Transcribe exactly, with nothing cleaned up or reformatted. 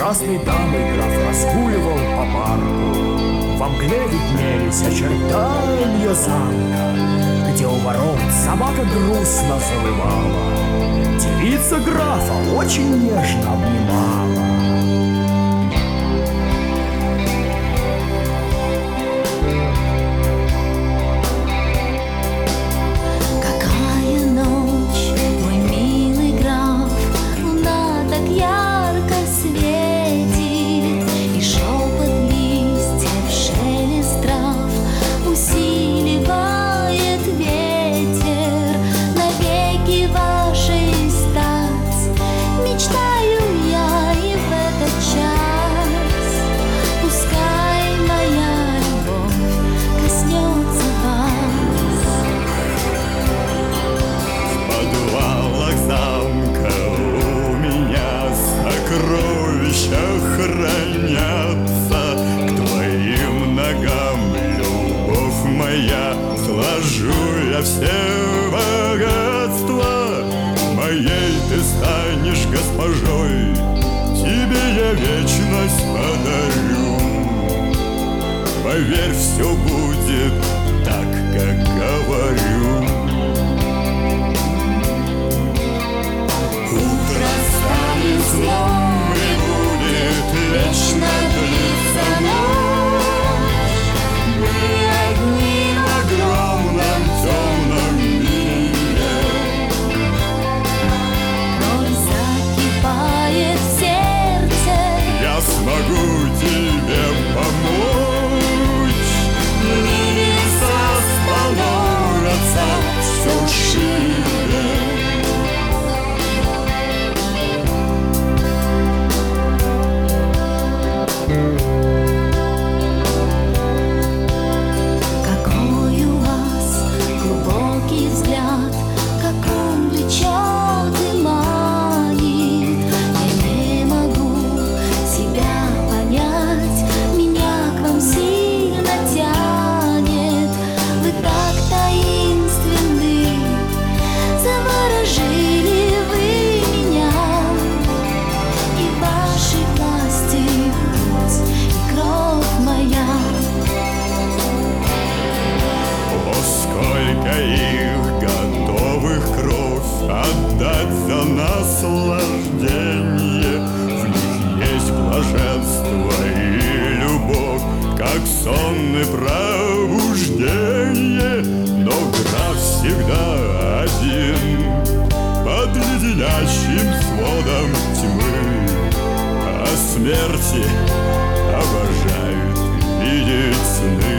прекрасной дамой граф разгуливал по парку. Во мгле виднелись очертания замка, где у ворот собака грустно завывала. Девица графа очень нежно обнимала. Сложу я все богатства, моей ты станешь госпожой, тебе я вечность подарю. Поверь, все будет так, как говорю. Утро станет сном и будет вечно длиться ночь. Мы одни в огромном темном мире. Кровь закипает в сердце, Я смогу тебе помочь. Небеса становятся все шире. какой у вас глубокий взгляд, как он влечет и манит. Я не могу себя понять, меня к вам сильно тянет. Вы так таинственны, заворожили вы меня, и в вашей власти грудь и кровь моя. О, сколько их готовых кровь отдать за наслаждение. В них есть блаженство и любовь, как сон и пробуждение. Но граф всегда один под леденящим сводом тьмы. О смерти обожают видеть сны.